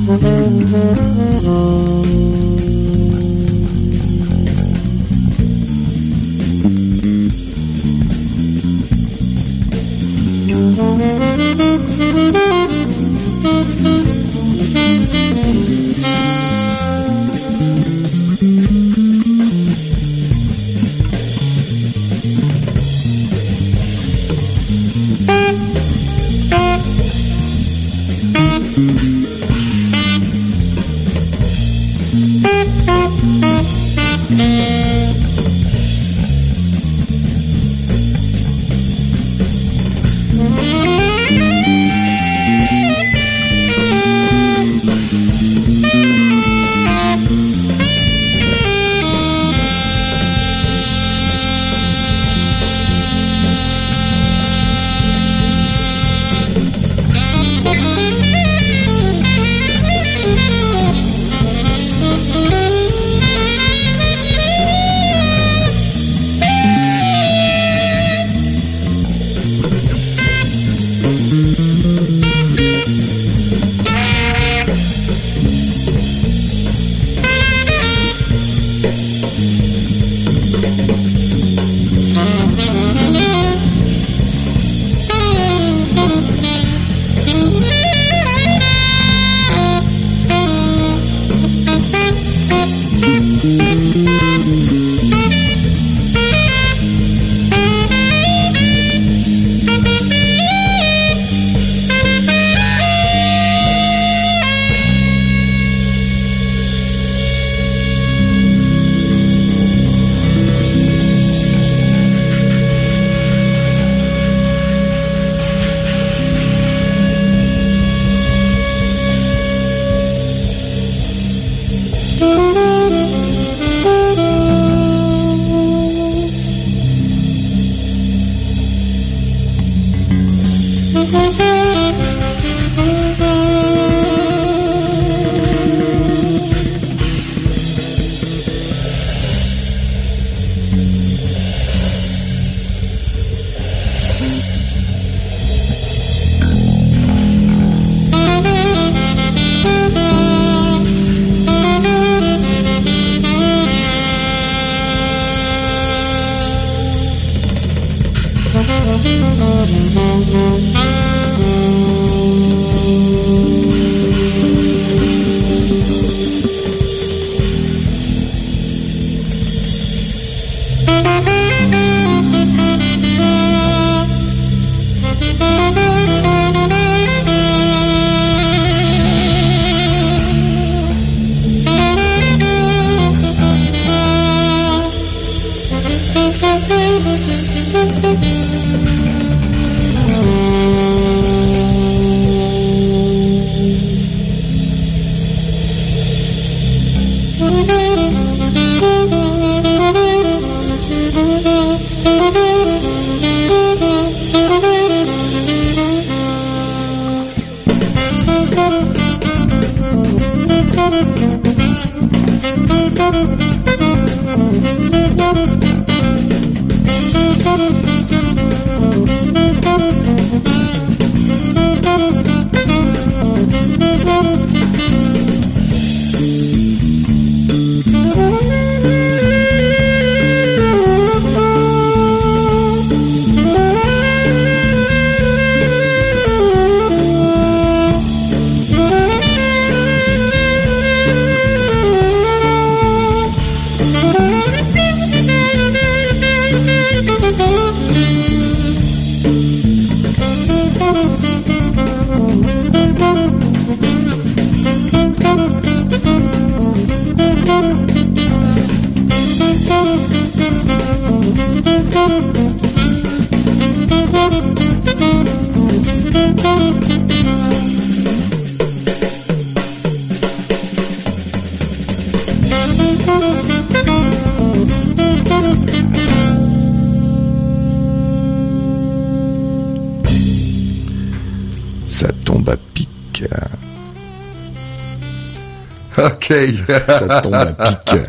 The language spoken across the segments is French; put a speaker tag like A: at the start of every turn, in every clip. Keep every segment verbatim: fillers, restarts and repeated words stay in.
A: Ok.
B: Ça tombe à pic.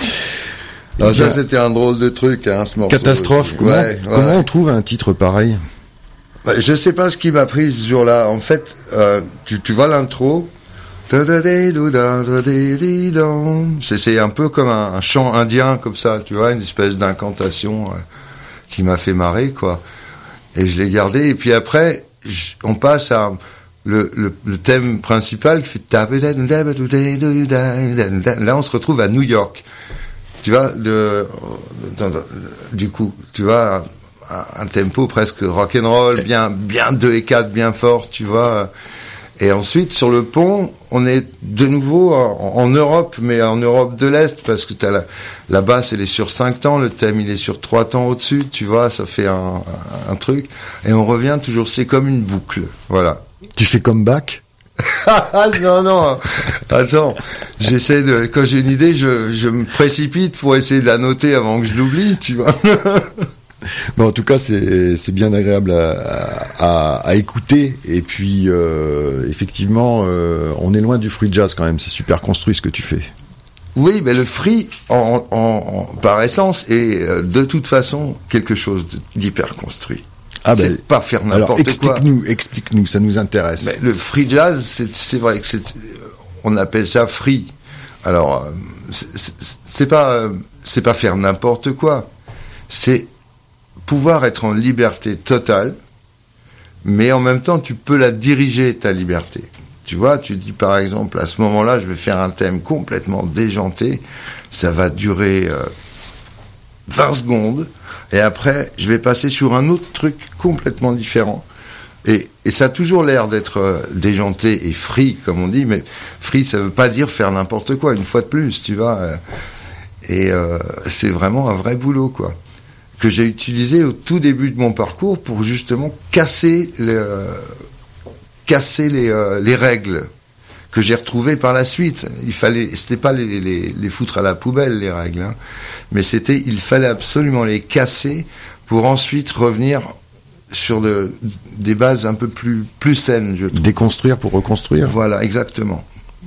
A: Alors ça, c'était un drôle de truc, hein, ce morceau.
B: Catastrophe. Comment, ouais, comment ouais. on trouve un titre pareil?
A: Je sais pas ce qui m'a pris ce jour-là. En fait, euh, tu, tu vois l'intro, C'est, c'est un peu comme un, un chant indien, comme ça, tu vois, une espèce d'incantation euh, qui m'a fait marrer, quoi. Et je l'ai gardé, et puis après, je, on passe à le, le, le thème principal qui fait... Là, on se retrouve à New York. Tu vois, de, de, de, du coup, tu vois, un, un tempo presque rock'n'roll, bien, bien deux et quatre, bien fort, tu vois. Et ensuite, sur le pont, on est de nouveau en, en Europe, mais en Europe de l'Est, parce que t'as la, la basse, elle est sur cinq temps, le thème, il est sur trois temps au-dessus, tu vois, ça fait un, un, un truc. Et on revient toujours, c'est comme une boucle, voilà.
B: Tu fais comeback?
A: non, non, attends, j'essaie de, quand j'ai une idée, je, je me précipite pour essayer de la noter avant que je l'oublie, tu vois.
B: Bon, en tout cas, c'est, c'est bien agréable à, à, à écouter, et puis, euh, effectivement, euh, on est loin du free jazz quand même, c'est super construit ce que tu fais.
A: Oui, mais le free, en, en, en, par essence, est euh, de toute façon quelque chose d'hyper construit.
B: Ah
A: c'est
B: ben,
A: pas faire n'importe
B: alors explique-nous,
A: quoi.
B: Explique-nous, ça nous intéresse.
A: Mais le free jazz, c'est, c'est vrai que c'est, on appelle ça free. Alors, c'est, c'est, c'est pas, c'est pas faire n'importe quoi. C'est pouvoir être en liberté totale, mais en même temps, tu peux la diriger, ta liberté. Tu vois, tu dis par exemple, à ce moment-là, je vais faire un thème complètement déjanté. Ça va durer euh, vingt secondes. Et après, je vais passer sur un autre truc complètement différent. Et, et ça a toujours l'air d'être euh, déjanté et free, comme on dit, mais free, ça veut pas dire faire n'importe quoi, une fois de plus, tu vois. Euh, et euh, c'est vraiment un vrai boulot, quoi, que j'ai utilisé au tout début de mon parcours pour justement casser les, euh, casser les, euh, les règles que j'ai retrouvées par la suite. Il fallait, c'était pas les, les, les foutre à la poubelle, les règles, hein, mais c'était, il fallait absolument les casser pour ensuite revenir sur de, des bases un peu plus, plus saines, je trouve.
B: Déconstruire pour reconstruire.
A: Voilà, exactement.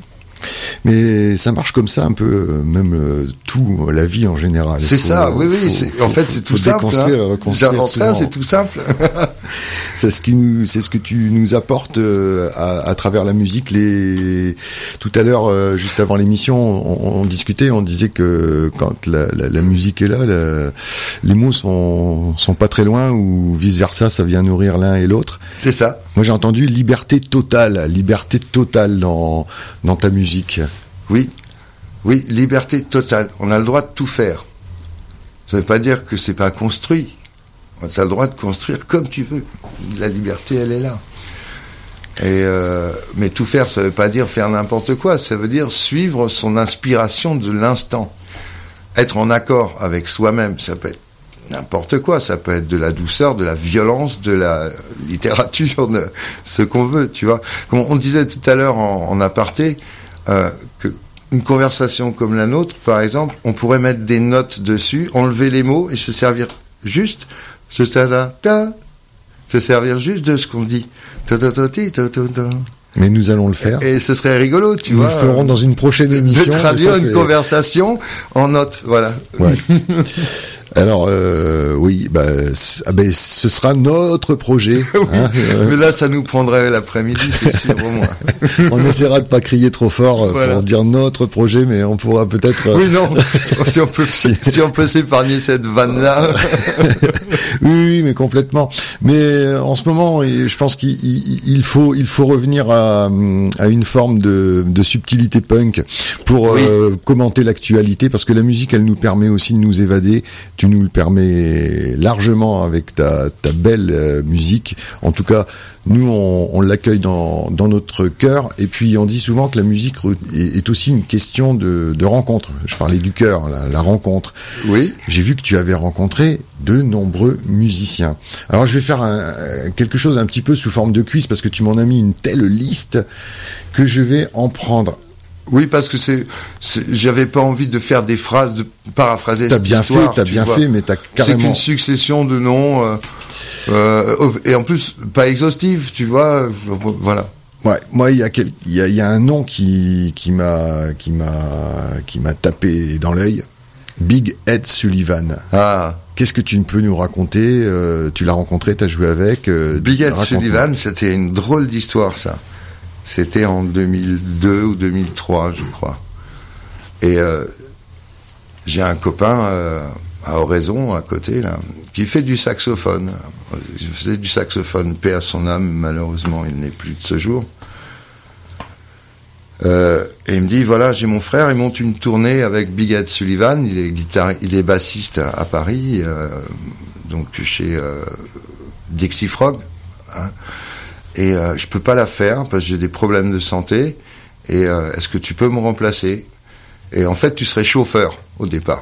B: Mais ça marche comme ça un peu, même euh, tout, la vie en général.
A: C'est faut, ça, oui, oui.
B: Faut,
A: c'est,
B: faut,
A: en fait, c'est tout simple.
B: Déconstruire
A: hein.
B: et reconstruire.
A: J'invente c'est tout simple.
B: c'est ce qui nous, c'est ce que tu nous apportes euh, à, à travers la musique. Les, tout à l'heure, euh, juste avant l'émission, on, on discutait, on disait que quand la, la, la musique est là, la, les mots sont, sont pas très loin, ou vice versa, ça vient nourrir l'un et l'autre.
A: C'est ça.
B: Moi, j'ai entendu liberté totale, liberté totale dans dans ta musique.
A: Oui, oui, liberté totale. On a le droit de tout faire. Ça ne veut pas dire que c'est pas construit. Tu as le droit de construire comme tu veux. La liberté, elle est là. Et euh, mais tout faire, ça ne veut pas dire faire n'importe quoi. Ça veut dire suivre son inspiration de l'instant. Être en accord avec soi-même, ça peut être n'importe quoi. Ça peut être de la douceur, de la violence, de la littérature, de ce qu'on veut, tu vois. Comme on disait tout à l'heure en, en aparté, Euh, que une conversation comme la nôtre, par exemple, on pourrait mettre des notes dessus, enlever les mots et se servir juste, se se servir juste de ce qu'on dit.
B: Mais nous allons le faire.
A: Et, et ce serait rigolo, tu
B: nous
A: vois.
B: Nous le ferons dans une prochaine émission.
A: De traduire
B: ça,
A: une
B: c'est...
A: conversation en notes, voilà.
B: Ouais. Alors euh, oui, bah, ah ben, ce sera notre projet.
A: Oui,
B: hein, euh...
A: mais là, ça nous prendrait l'après-midi, c'est sûr au moins.
B: On essaiera de pas crier trop fort voilà. pour dire notre projet, mais on pourra peut-être.
A: Oui, non. si on peut, si on peut s'épargner cette vanne-là.
B: oui, oui, mais complètement. Mais en ce moment, je pense qu'il il faut, il faut revenir à, à une forme de, de subtilité punk pour oui. euh, commenter l'actualité, parce que la musique, elle nous permet aussi de nous évader. Tu nous le permets largement avec ta, ta belle euh, musique. En tout cas, nous, on, on l'accueille dans, dans notre cœur. Et puis, on dit souvent que la musique est, est aussi une question de, de rencontre. Je parlais du cœur, la, la rencontre.
A: Oui.
B: J'ai vu que tu avais rencontré de nombreux musiciens. Alors, je vais faire un, quelque chose un petit peu sous forme de quiz, parce que tu m'en as mis une telle liste que je vais en prendre.
A: Oui, parce que c'est, c'est, j'avais pas envie de faire des phrases, de paraphraser
B: t'as
A: cette
B: bien
A: histoire.
B: Fait, t'as bien
A: vois.
B: fait, mais t'as carrément...
A: C'est qu'une succession de noms, euh, euh, et en plus, pas exhaustive, tu vois, voilà.
B: Ouais, moi, il y a quel, il y a, il y a un nom qui, qui m'a, qui m'a, qui m'a tapé dans l'œil. Big Ed Sullivan.
A: Ah.
B: Qu'est-ce que tu peux nous raconter? euh, Tu l'as rencontré, t'as joué avec. Euh,
A: Big Ed Sullivan, c'était une drôle d'histoire, ça. C'était en deux mille deux ou deux mille trois, je crois. Et euh, j'ai un copain euh, à Oraison, à côté, là, qui fait du saxophone. Je faisais du saxophone, paix à son âme, malheureusement, il n'est plus de ce jour. Euh, et il me dit, voilà, j'ai mon frère, il monte une tournée avec Big Ed Sullivan, il est guitare, il est bassiste à, à Paris, euh, donc chez euh, Dixie Frog, hein, et euh, je peux pas la faire parce que j'ai des problèmes de santé, et euh, est-ce que tu peux me remplacer? Et en fait, tu serais chauffeur au départ.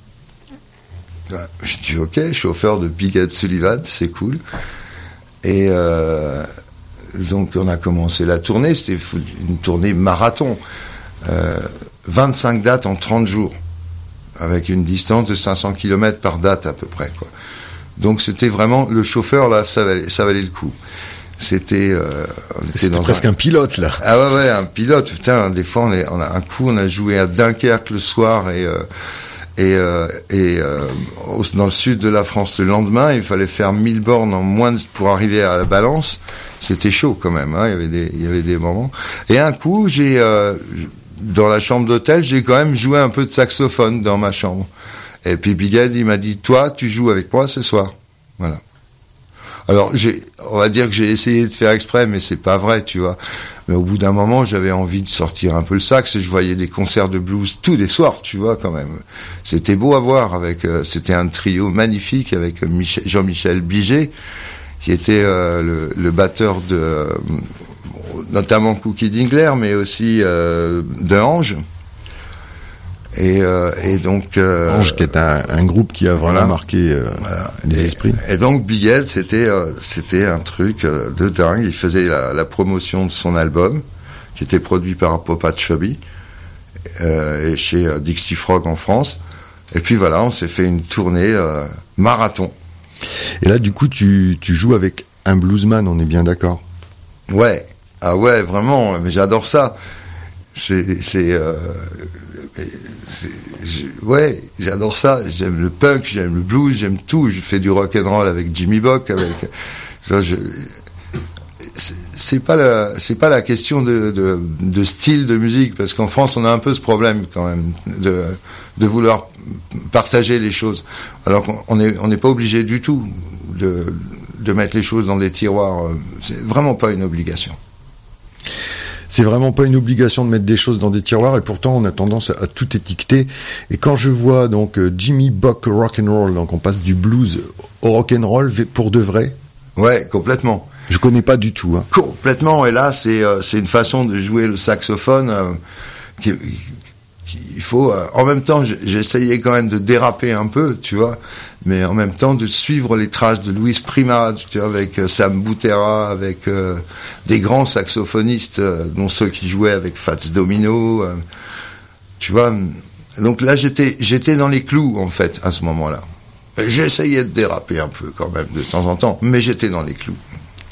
A: Je dis, ok, chauffeur de Big Ed Sullivan, c'est cool. Et euh, donc on a commencé la tournée, c'était une tournée marathon, euh, vingt-cinq dates en trente jours, avec une distance de cinq cents kilomètres par date à peu près, quoi. Donc c'était vraiment, le chauffeur là, ça valait, ça valait le coup. C'était, euh, on était
B: c'était
A: dans
B: presque un... un pilote là.
A: Ah ouais ouais, un pilote. Putain, des fois on, est, on a un coup, on a joué à Dunkerque le soir et euh, et, euh, et euh, dans le sud de la France le lendemain, il fallait faire mille bornes en moins de, pour arriver à la Balance. C'était chaud quand même, hein, il y avait des, il y avait des moments. Et un coup, j'ai, euh, dans la chambre d'hôtel, j'ai quand même joué un peu de saxophone dans ma chambre. Et puis Big Ed, il m'a dit, toi, tu joues avec moi ce soir. Voilà. Alors, j'ai, on va dire que j'ai essayé de faire exprès, mais c'est pas vrai, tu vois. Mais au bout d'un moment, j'avais envie de sortir un peu le sax et je voyais des concerts de blues tous les soirs, tu vois, quand même. C'était beau à voir avec, euh, c'était un trio magnifique avec Michel, Jean-Michel Biget, qui était euh, le, le batteur de, euh, notamment Cookie Dingler, mais aussi euh, de Ange. Et, euh, et donc euh,
B: Ange, qui est un, un groupe qui a vraiment voilà, marqué euh, voilà. les
A: et,
B: esprits.
A: Et donc Big Ed, c'était euh, c'était un truc euh, de dingue. Il faisait la, la promotion de son album, qui était produit par Popa Chubby euh, et chez euh, Dixie Frog en France. Et puis voilà, on s'est fait une tournée euh, marathon.
B: Et là, du coup, tu, tu joues avec un bluesman, on est bien d'accord?
A: Ouais, ah ouais, vraiment, mais j'adore ça. C'est, c'est, euh, c'est ouais, j'adore ça. J'aime le punk, j'aime le blues, j'aime tout. Je fais du rock and roll avec Jimmy Bock, avec. Ça, je, c'est, c'est pas la, c'est pas la question de, de, de style de musique, parce qu'en France, on a un peu ce problème quand même de, de vouloir partager les choses, alors qu'on n'est on n'est pas obligé du tout de, de mettre les choses dans des tiroirs. C'est vraiment pas une obligation.
B: C'est vraiment pas une obligation de mettre des choses dans des tiroirs, et pourtant on a tendance à, à tout étiqueter. Et quand je vois donc euh, Jimmy Bock rock'n'roll, donc on passe du blues au rock'n'roll pour de vrai.
A: Ouais, complètement.
B: Je connais pas du tout. Hein.
A: Complètement. Et là, c'est euh, c'est une façon de jouer le saxophone euh, qui, qui, il faut. Euh, en même temps, j'essayais quand même de déraper un peu, tu vois, mais en même temps de suivre les traces de Luis Prima, tu vois, avec euh, Sam Butera, avec euh, des grands saxophonistes, euh, dont ceux qui jouaient avec Fats Domino, euh, tu vois. Donc là, j'étais j'étais dans les clous en fait à ce moment-là. J'essayais de déraper un peu quand même de temps en temps, mais j'étais dans les clous.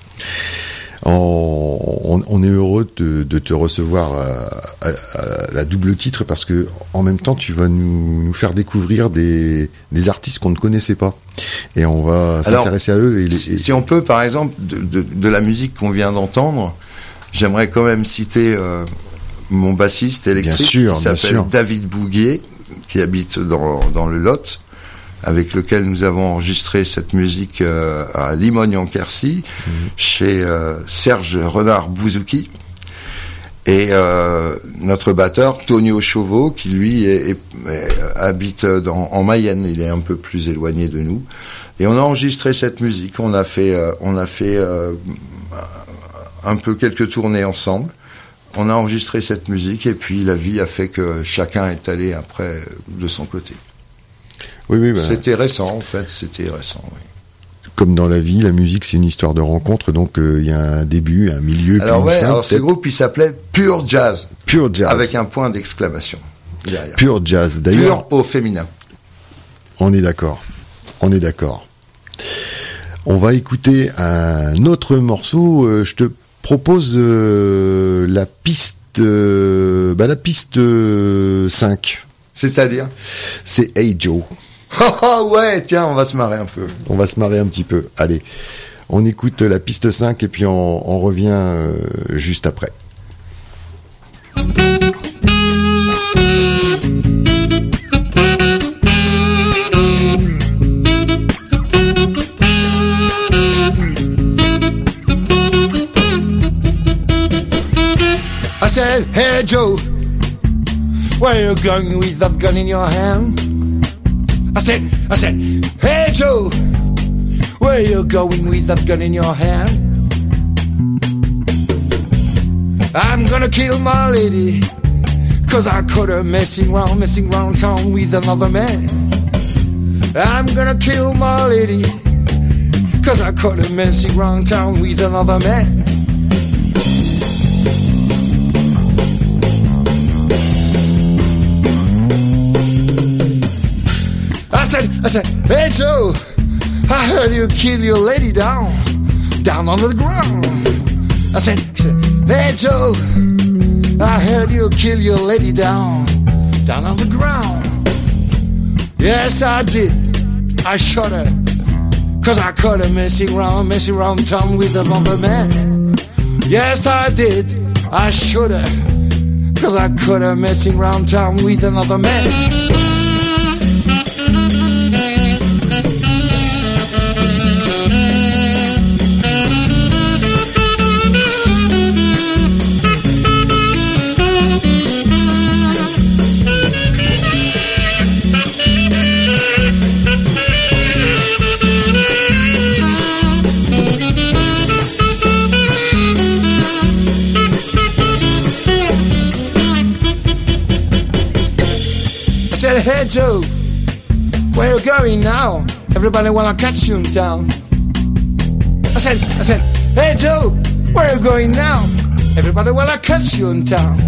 B: On, on est heureux de, de te recevoir à, à, à la double titre, parce que en même temps tu vas nous, nous faire découvrir des, des artistes qu'on ne connaissait pas, et on va Alors, s'intéresser à eux. Et les,
A: si, si on peut, par exemple, de, de, de la musique qu'on vient d'entendre, j'aimerais quand même citer euh, mon bassiste électrique,
B: bien sûr,
A: qui s'appelle
B: bien sûr.
A: David Bouguier, qui habite dans, dans le Lot, avec lequel nous avons enregistré cette musique euh, à Limogne-en-Quercy, mmh. chez euh, Serge Renard-Bouzouki, et euh, notre batteur Tonio Chauveau, qui lui est, est, est, habite dans, en Mayenne, il est un peu plus éloigné de nous, et on a enregistré cette musique. On a fait, euh, on a fait euh, un peu quelques tournées ensemble. On a enregistré cette musique, et puis la vie a fait que chacun est allé après de son côté.
B: Oui, oui, bah,
A: c'était récent, en fait, c'était récent, oui.
B: Comme dans la vie, la musique, c'est une histoire de rencontre, donc il euh, y a un début, un milieu,
A: alors,
B: puis une
A: ouais,
B: fin.
A: Alors, ce groupe, il s'appelait Pure Jazz.
B: Pure Jazz.
A: Avec un point d'exclamation derrière.
B: Pure Jazz, d'ailleurs.
A: Pure au féminin.
B: On est d'accord. On est d'accord. On va écouter un autre morceau. Euh, je te propose euh, la piste, euh, bah, la piste euh, cinq.
A: C'est-à-dire?
B: C'est Hey Joe.
A: Oh ouais, tiens, on va se marrer un peu.
B: On va se marrer un petit peu. Allez, on écoute la piste cinq et puis on, on revient euh, juste après.
C: said, hey Joe, where you going with that gun in your hand? I said, I said, hey Joe, where you going with that gun in your hand? I'm gonna kill my lady, cause I caught her messing around, messing around town with another man. I'm gonna kill my lady, cause I caught her messing around town with another man. I said, I said, hey Joe, I heard you kill your lady down, down on the ground. I said, I said, hey Joe, I heard you kill your lady down, down on the ground. Yes, I did. I shot her, cause I caught her messing around, messing around town with another man. Yes, I did. I shot her, cause I caught her messing around town with another man. Hey Joe, where you going now? Everybody wanna catch you in town. I said, I said, hey Joe, where you going now? Everybody wanna catch you in town.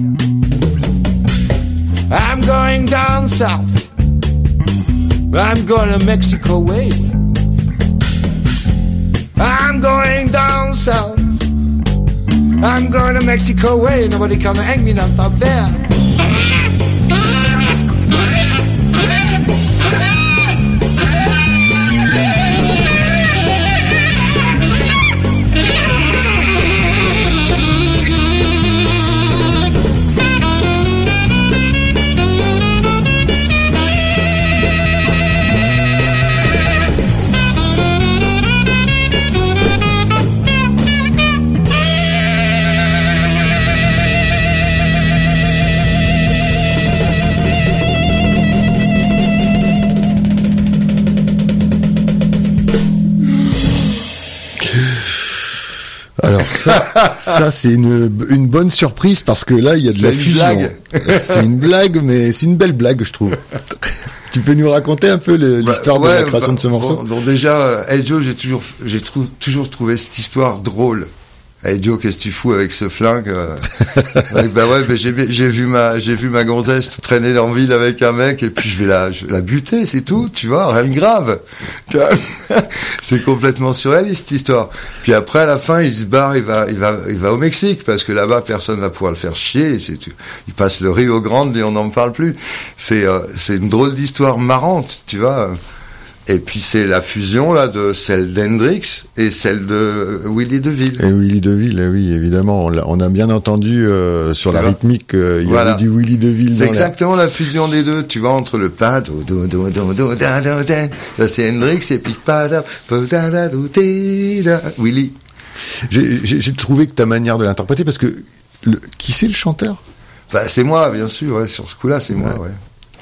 C: I'm going down south. I'm going to Mexico way. I'm going down south. I'm going to Mexico way. Nobody can hang me up up there.
B: Alors ça, ça c'est une une bonne surprise parce que là il y a de
A: c'est
B: la
A: une
B: fusion.
A: Blague.
B: C'est une blague, mais c'est une belle blague, je trouve. Tu peux nous raconter un peu le, l'histoire
A: bah, ouais,
B: de la création
A: bah,
B: de ce morceau?
A: Bon, donc déjà, Hey Joe, j'ai toujours, j'ai trou- toujours trouvé cette histoire drôle. Hey Joe, qu'est-ce que tu fous avec ce flingue? euh ouais, bah ouais, mais j'ai, j'ai vu ma, j'ai vu ma gonzesse traîner en ville avec un mec et puis je vais la, je vais la buter, c'est tout, tu vois, rien de grave. Tu vois c'est complètement surréaliste cette histoire. Puis après à la fin, il se barre, il va, il va, il va au Mexique parce que là-bas personne va pouvoir le faire chier. C'est, il passe le Rio Grande et on n'en parle plus. C'est, euh, c'est une drôle d'histoire marrante, tu vois. Et puis c'est la fusion là de celle d'Hendrix et celle de Willie DeVille.
B: Et Willie DeVille, oui, évidemment, on, l'a, on a bien entendu euh, sur tu la vois rythmique, euh, il voilà. y avait du Willie DeVille.
A: C'est exactement la... la fusion des deux, tu vois, entre le pas do do do do do da da da. Ça c'est Hendrix et puis pas da da da da Willie.
B: J'ai, j'ai, j'ai trouvé que ta manière de l'interpréter, parce que le, qui c'est le chanteur?
A: Bah c'est moi, bien sûr. Ouais, sur ce coup-là, c'est moi. Ouais. ouais.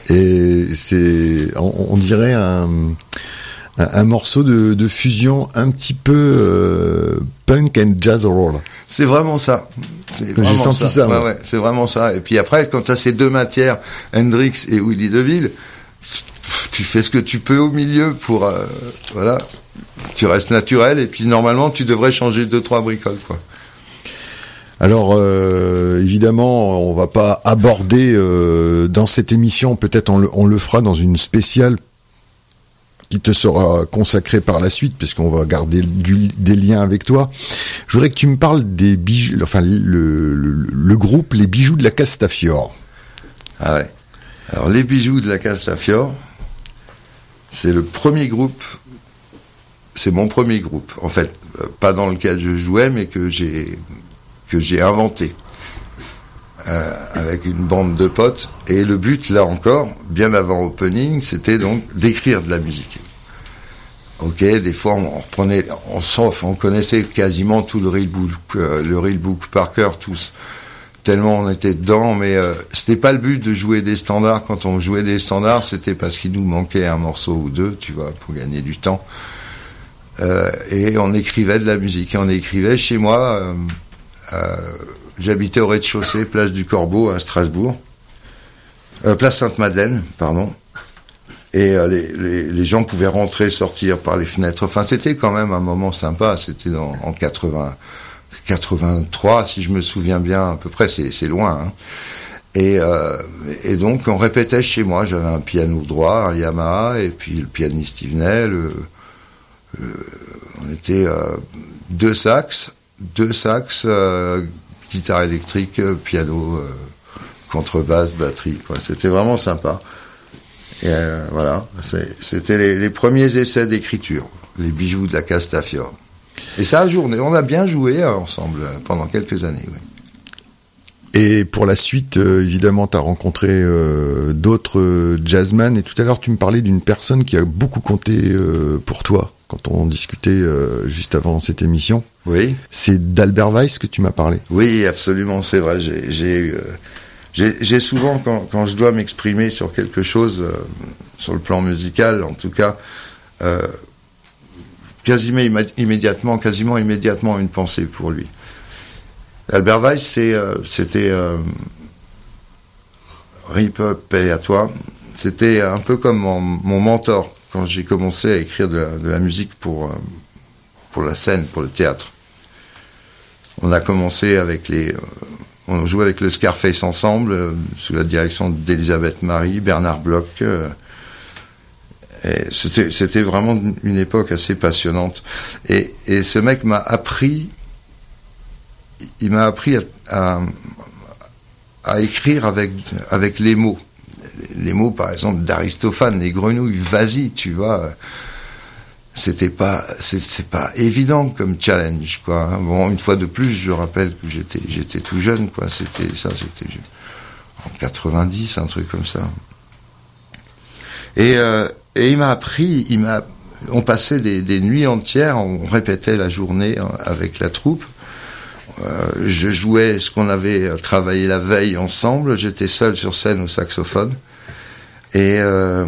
B: Et c'est, on, on dirait un, un, un morceau de, de fusion un petit peu euh, punk and jazz roll.
A: C'est vraiment ça. C'est vraiment
B: J'ai senti ça. ça
A: ouais, ouais, c'est vraiment ça. Et puis après, quand tu as ces deux matières, Hendrix et Willie DeVille, tu fais ce que tu peux au milieu pour, euh, voilà, tu restes naturel. Et puis normalement, tu devrais changer deux trois bricoles, quoi.
B: Alors euh, évidemment, on va pas aborder euh, dans cette émission, peut-être on le, on le fera dans une spéciale qui te sera consacrée par la suite, puisqu'on va garder du, des liens avec toi. Je voudrais que tu me parles des bijoux, enfin le, le, le groupe Les Bijoux de la Castafiore.
A: Ah ouais. Alors Les Bijoux de la Castafiore, c'est le premier groupe, c'est mon premier groupe, en fait, pas dans lequel je jouais, mais que j'ai que j'ai inventé euh, avec une bande de potes. Et le but, là encore, bien avant Opening, c'était donc d'écrire de la musique. Ok, des fois on reprenait, on, on connaissait quasiment tout le real book, euh, le real book par cœur, tous, tellement on était dedans, mais euh, c'était pas le but de jouer des standards. Quand on jouait des standards, c'était parce qu'il nous manquait un morceau ou deux, tu vois, pour gagner du temps. Euh, et on écrivait de la musique. Et on écrivait chez moi. Euh, euh, j'habitais au rez-de-chaussée, place du Corbeau à Strasbourg. Euh, place Sainte-Madeleine, pardon. Et euh, les, les, les gens pouvaient rentrer, sortir par les fenêtres. Enfin, c'était quand même un moment sympa. C'était dans, en quatre-vingts, quatre-vingt-trois, si je me souviens bien, à peu près. C'est, c'est loin. Hein. Et, euh, et donc, on répétait chez moi. J'avais un piano droit, un Yamaha, et puis le pianiste, il venait. Le, le, on était euh, deux sax, deux sax, euh, guitare électrique, piano, euh, contrebasse, batterie. Quoi. C'était vraiment sympa. Et euh, voilà, c'est, c'était les, les premiers essais d'écriture, les bijoux de la Castafiore. Et ça a journé, on a bien joué ensemble pendant quelques années. Oui.
B: Et pour la suite, euh, évidemment, tu as rencontré euh, d'autres euh, jazzman. Et tout à l'heure, tu me parlais d'une personne qui a beaucoup compté euh, pour toi quand on discutait euh, juste avant cette émission.
A: Oui.
B: C'est d'Albert Weiss que tu m'as parlé.
A: Oui, absolument, c'est vrai. J'ai, j'ai eu... Euh, J'ai, j'ai souvent, quand, quand je dois m'exprimer sur quelque chose, euh, sur le plan musical, en tout cas, euh, quasiment imma- immédiatement, quasiment immédiatement une pensée pour lui. Albert Weiss, c'est, euh, c'était euh, Rip Up, paix à toi. C'était un peu comme mon, mon mentor quand j'ai commencé à écrire de la, de la musique pour euh, pour la scène, pour le théâtre. On a commencé avec les euh, On jouait avec le Scarface ensemble, euh, sous la direction d'Elisabeth Marie, Bernard Bloch. Euh, et c'était, c'était vraiment une époque assez passionnante. Et, et ce mec m'a appris, il m'a appris à, à, à écrire avec, avec les mots. Les mots, par exemple, d'Aristophane, les grenouilles, vas-y, tu vois. C'était pas, c'est, c'est pas évident comme challenge, quoi. Bon, une fois de plus, je rappelle que j'étais, j'étais tout jeune, quoi. C'était ça, c'était en quatre-vingt-dix, un truc comme ça. Et, euh, et il m'a appris, il m'a, on passait des, des nuits entières, on répétait la journée avec la troupe. Euh, je jouais ce qu'on avait travaillé la veille ensemble. J'étais seul sur scène au saxophone. Et euh,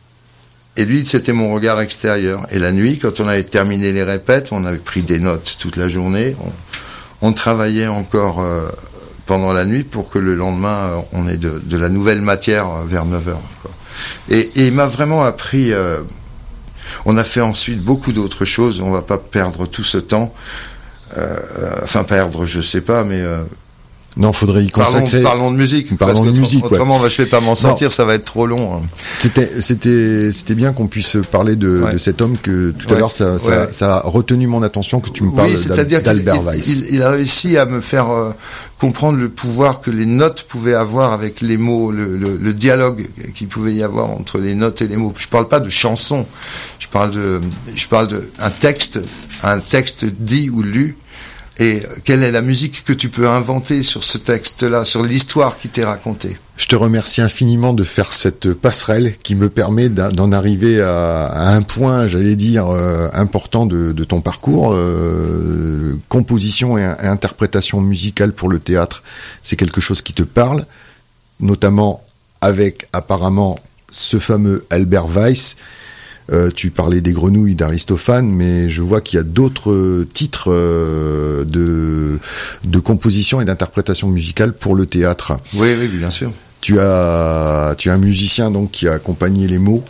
A: Et lui, c'était mon regard extérieur. Et la nuit, quand on avait terminé les répètes, on avait pris des notes toute la journée. On, on travaillait encore euh, pendant la nuit pour que le lendemain, euh, on ait de, de la nouvelle matière euh, vers neuf heures. Quoi. Et, et il m'a vraiment appris... Euh, on a fait ensuite beaucoup d'autres choses. On va pas perdre tout ce temps. Euh, enfin, perdre, je sais pas, mais... Euh,
B: Non, faudrait y consacrer.
A: Parlons, parlons de musique.
B: Parlons de musique.
A: Autrement,
B: ouais.
A: je vais pas m'en sortir, non. Ça va être trop long. Hein.
B: C'était, c'était, c'était bien qu'on puisse parler de, ouais. de cet homme que tout ouais. à l'heure ça, ça, ouais. ça a retenu mon attention que tu me parles
A: oui,
B: d'Al- d'Albert
A: il,
B: Weiss.
A: Il, il a réussi à me faire euh, comprendre le pouvoir que les notes pouvaient avoir avec les mots, le, le, le dialogue qu'il pouvait y avoir entre les notes et les mots. Je parle pas de chansons. Je parle de, je parle de un texte, un texte dit ou lu. Et quelle est la musique que tu peux inventer sur ce texte-là, sur l'histoire qui t'est racontée?
B: Je te remercie infiniment de faire cette passerelle qui me permet d'en arriver à, à un point, j'allais dire, euh, important de, de ton parcours. Euh, composition et, et interprétation musicale pour le théâtre, c'est quelque chose qui te parle, notamment avec apparemment ce fameux Albert Weiss. Euh, tu parlais des grenouilles d'Aristophane, mais je vois qu'il y a d'autres titres euh, de, de composition et d'interprétation musicale pour le théâtre.
A: Oui, oui, bien sûr.
B: Tu as, tu as un musicien donc qui a accompagné les mots,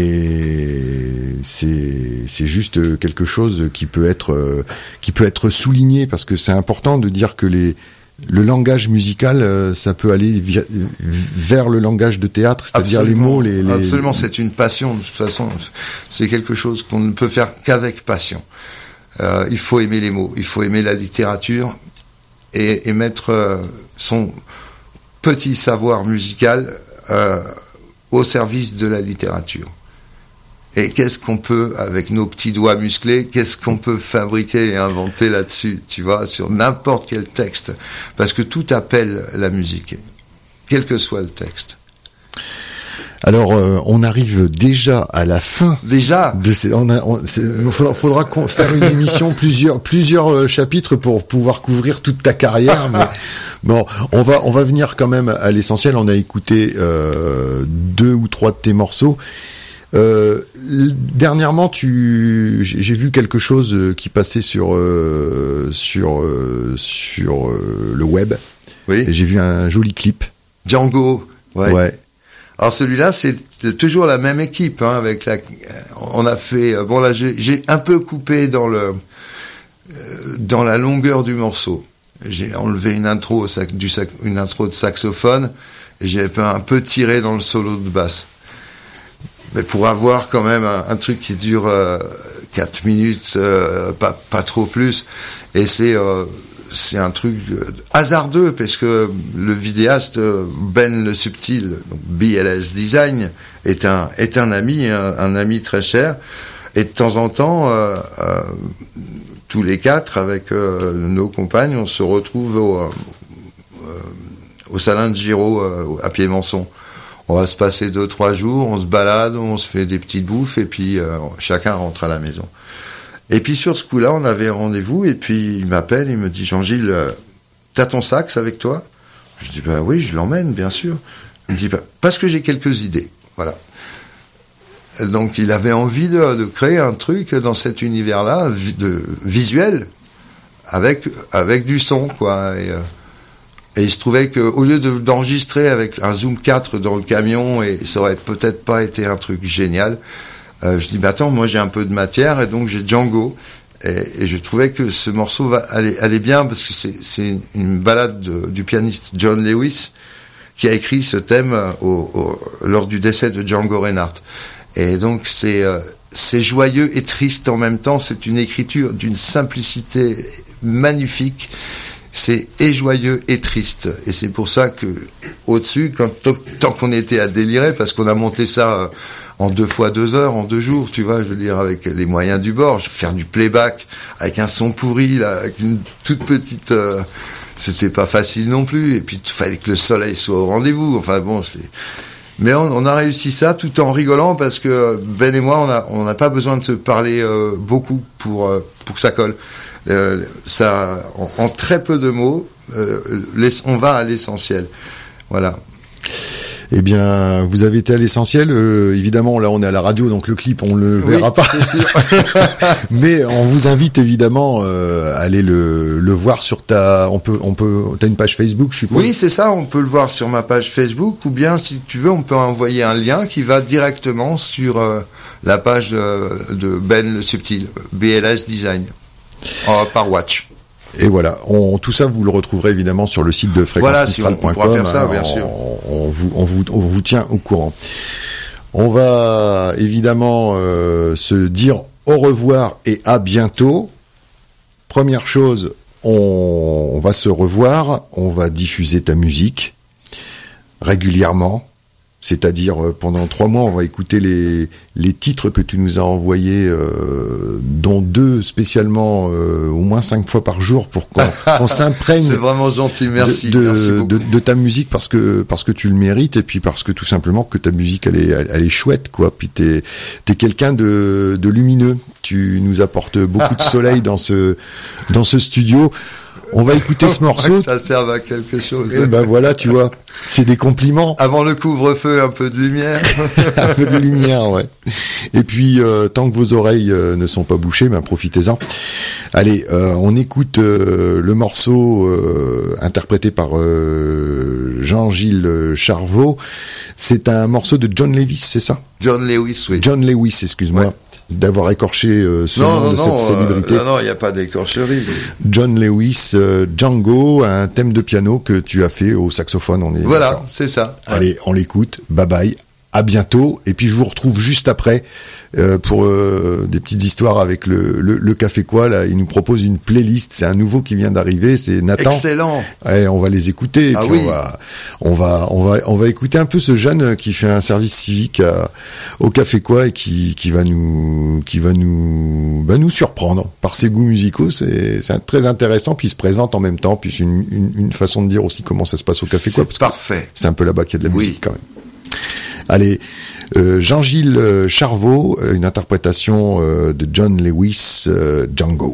B: et c'est, c'est juste quelque chose qui peut être, qui peut être souligné, parce que c'est important de dire que les le langage musical, euh, ça peut aller vi- vers le langage de théâtre, c'est-à-dire absolument, les mots, les, les...
A: Absolument, c'est une passion, de toute façon. C'est quelque chose qu'on ne peut faire qu'avec passion. Euh, il faut aimer les mots, il faut aimer la littérature et, et mettre euh, son petit savoir musical euh, au service de la littérature. Et qu'est-ce qu'on peut, avec nos petits doigts musclés, qu'est-ce qu'on peut fabriquer et inventer là-dessus, tu vois, sur n'importe quel texte. Parce que tout appelle la musique, quel que soit le texte.
B: Alors, euh, on arrive déjà à la fin.
A: Déjà.
B: De ces, on a, on, c'est, il faudra, faudra qu'on, faire une émission, plusieurs, plusieurs euh, chapitres pour pouvoir couvrir toute ta carrière. Mais bon, on va, on va venir quand même à l'essentiel. On a écouté euh, deux ou trois de tes morceaux. Euh, dernièrement, tu, j'ai vu quelque chose qui passait sur euh, sur euh, sur euh, le web.
A: Oui.
B: Et j'ai vu un joli clip.
A: Django. Ouais.
B: Ouais.
A: Alors celui-là, c'est toujours la même équipe, hein, avec la. On a fait. Bon là, j'ai, j'ai un peu coupé dans le euh, dans la longueur du morceau. J'ai enlevé une intro, du sac, une intro de saxophone, et j'ai un peu tiré dans le solo de basse. Mais pour avoir quand même un, un truc qui dure euh, quatre minutes, euh, pas pas trop plus, et c'est euh, c'est un truc hasardeux parce que le vidéaste Ben Le Subtil, donc B L S Design, est un est un ami, un, un ami très cher, et de temps en temps, euh, euh, tous les quatre avec euh, nos compagnes, on se retrouve au euh, au Salin de Giraud euh, à Pied-Mançon. On va se passer deux trois jours, on se balade, on se fait des petites bouffes et puis euh, chacun rentre à la maison. Et puis sur ce coup-là, on avait rendez-vous, et puis il m'appelle, il me dit « Jean-Gilles, euh, t'as ton sax avec toi ?» Je dis « Ben oui, je l'emmène, bien sûr. » Il me dit ben, « Parce que j'ai quelques idées. » Voilà. Et donc il avait envie de, de créer un truc dans cet univers-là, vi- de, visuel, avec, avec du son, quoi. Et, euh, et il se trouvait qu'au lieu de, d'enregistrer avec un Zoom quatre dans le camion, et ça aurait peut-être pas été un truc génial, Euh, je dis, bah attends, moi j'ai un peu de matière, et donc j'ai Django, et, et je trouvais que ce morceau va aller, aller bien, parce que c'est, c'est une balade de, du pianiste John Lewis, qui a écrit ce thème au, au, lors du décès de Django Reinhardt. Et donc c'est, euh, c'est joyeux et triste en même temps, c'est une écriture d'une simplicité magnifique, c'est et joyeux et triste, et c'est pour ça que au-dessus, quand, tant qu'on était à délirer, parce qu'on a monté ça euh, en deux fois deux heures, en deux jours, tu vois, je veux dire, avec les moyens du bord, je faire du playback, avec un son pourri, là, avec une toute petite, euh, c'était pas facile non plus, et puis il fallait que le soleil soit au rendez-vous, enfin bon, c'est, mais on, on a réussi ça tout en rigolant, parce que Ben et moi, on a, on n'a pas besoin de se parler euh, beaucoup pour, euh, pour que ça colle. Euh, ça, en, en très peu de mots, euh, les, on va à l'essentiel. Voilà.
B: Eh bien, vous avez été à l'essentiel. Euh, évidemment, là, on est à la radio, donc le clip, on le verra
A: oui,
B: pas.
A: C'est sûr.
B: Mais on vous invite évidemment euh, à aller le, le voir sur ta. On peut, on peut. T'as une page Facebook, je suppose.
A: Oui, c'est ça. On peut le voir sur ma page Facebook, ou bien, si tu veux, on peut envoyer un lien qui va directement sur euh, la page euh, de Ben Le Subtil, B L S Design, euh, par Watch.
B: Et voilà, on, tout ça vous le retrouverez évidemment sur le site de fréquence mistral point com.
A: Voilà, si on, on pourra faire ça,
B: hein,
A: bien sûr.
B: On, on, vous, on, vous, on vous tient au courant. On va évidemment euh, se dire au revoir et à bientôt. Première chose, on, on va se revoir, on va diffuser ta musique régulièrement. C'est-à-dire, euh, pendant trois mois, on va écouter les, les titres que tu nous as envoyés, euh, dont deux spécialement, euh, au moins cinq fois par jour, pour qu'on, qu'on s'imprègne.
A: C'est vraiment gentil, merci.
B: De, de,
A: merci beaucoup.
B: de, de ta musique, parce que, parce que tu le mérites, et puis parce que tout simplement que ta musique, elle est, elle, elle est chouette, quoi. Puis t'es, t'es quelqu'un de, de lumineux. Tu nous apportes beaucoup de soleil dans ce, dans ce studio. On va écouter ce morceau.
A: Que ça serve à quelque chose.
B: Et ben voilà, tu vois, c'est des compliments.
A: Avant le couvre-feu, un peu de lumière.
B: Un peu de lumière, ouais. Et puis, euh, tant que vos oreilles euh, ne sont pas bouchées, ben profitez-en. Allez, euh, on écoute euh, le morceau euh, interprété par euh, Jean-Gilles Charveau. C'est un morceau de John Lewis, c'est ça ?
A: John Lewis, oui.
B: John Lewis, excuse-moi. Ouais. D'avoir écorché euh, ce
A: non,
B: nom
A: non,
B: de
A: non,
B: cette célébrité.
A: Euh, non, non, il n'y a pas d'écorcherie.
B: John Lewis, euh, Django, un thème de piano que tu as fait au saxophone. On est
A: voilà,
B: d'accord.
A: C'est ça.
B: Allez, on l'écoute. Bye bye. À bientôt. Et puis je vous retrouve juste après euh, pour euh, des petites histoires avec le, le, le Café Quoi. Là, il nous propose une playlist. C'est un nouveau qui vient d'arriver. C'est Nathan.
A: Excellent.
B: Ouais, on va les écouter. Et
A: ah
B: puis
A: oui.
B: on va, on va, on va, on va écouter un peu ce jeune qui fait un service civique à, au Café Quoi et qui, qui va nous, qui va nous, bah, nous surprendre par ses goûts musicaux. C'est, c'est très intéressant. Puis il se présente en même temps. Puis c'est une, une, une façon de dire aussi comment ça se passe au Café Quoi.
A: C'est parfait.
B: C'est un peu là-bas qu'il y a de la
A: oui.
B: musique quand même. Allez, euh, Jean-Gilles Charveau, une interprétation euh, de John Lewis, euh, Django.